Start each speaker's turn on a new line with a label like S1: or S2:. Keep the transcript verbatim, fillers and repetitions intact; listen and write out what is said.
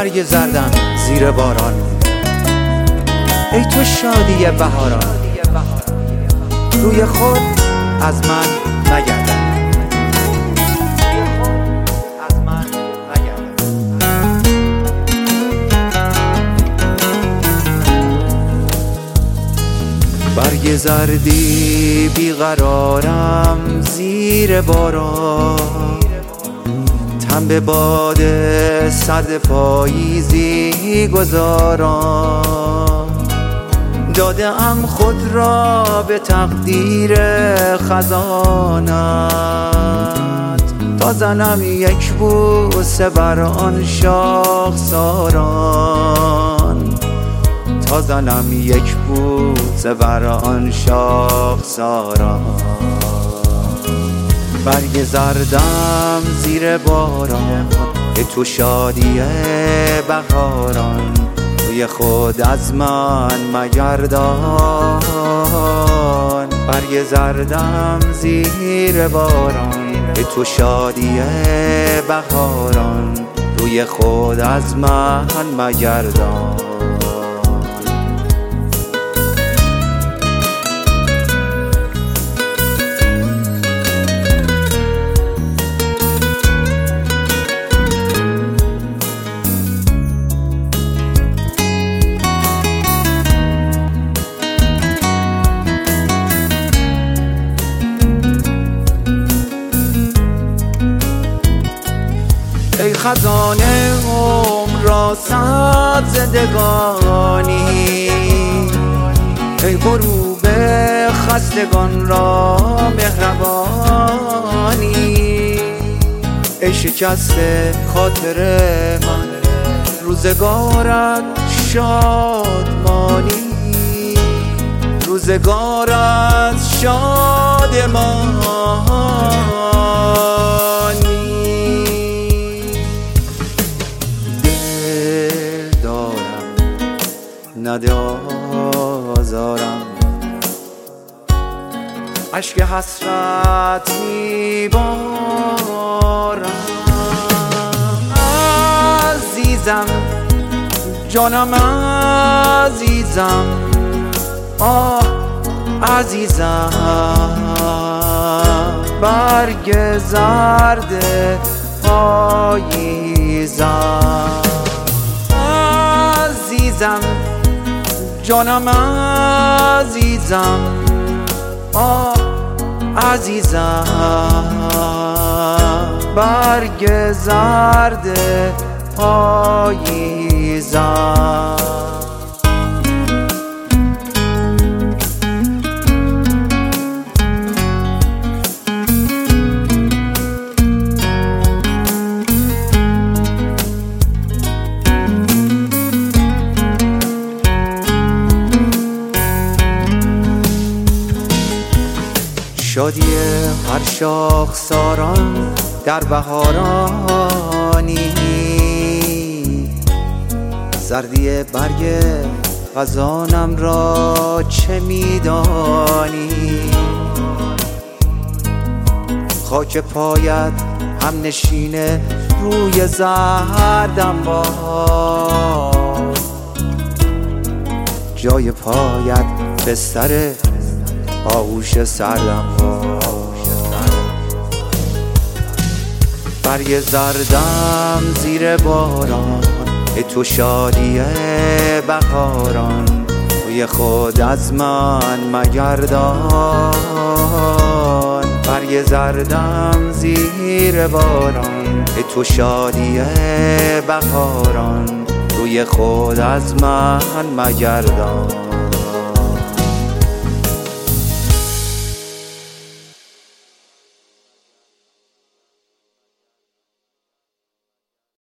S1: برگ زردم زیر باران مونده. ای تو شادی بهاران، روی خود از من مگردان. برگ زردی بیقرارم زیر باران، تن به باد سرد پاییزی گذاران. داده ام خود را به تقدیر خزانت، تا زنم یک بوسه بر آن شاخساران، تا زنم یک بوسه بر آن شاخساران. برگ زردم زیر باران، ای تو شادی بهاران، روی خود از من مگردان. برگ زردم زیر باران، ای تو شادی بهاران، روی خود از من مگردان. ای خزانه عمر را صد زندگانی، ای غروب خستگان را مهربانی. ای شکسته خاطر من، روزگارت شادمانی، روزگارت شادمانی. نده آزارم، اشک حسرت میبارم. عزیزم جانم عزیزم، آه عزیزم. برگ زرد پاییزم، عزیزم جانم عزیزم، آه عزیزم. برگ زرد پاییزم. شادی هر شاخساران در بهارانی، زردی برگ خزانم را چه میدانی. خاک پایت هم نشینه روی زردم باد، جای پایت بستر آغوش سردم باد. برگ زردم زیر باران، ای تو شادی بهاران، روی خود از من مگردان. برگ زردم زیر باران، ای تو شادی بهاران، روی خود از من مگردان.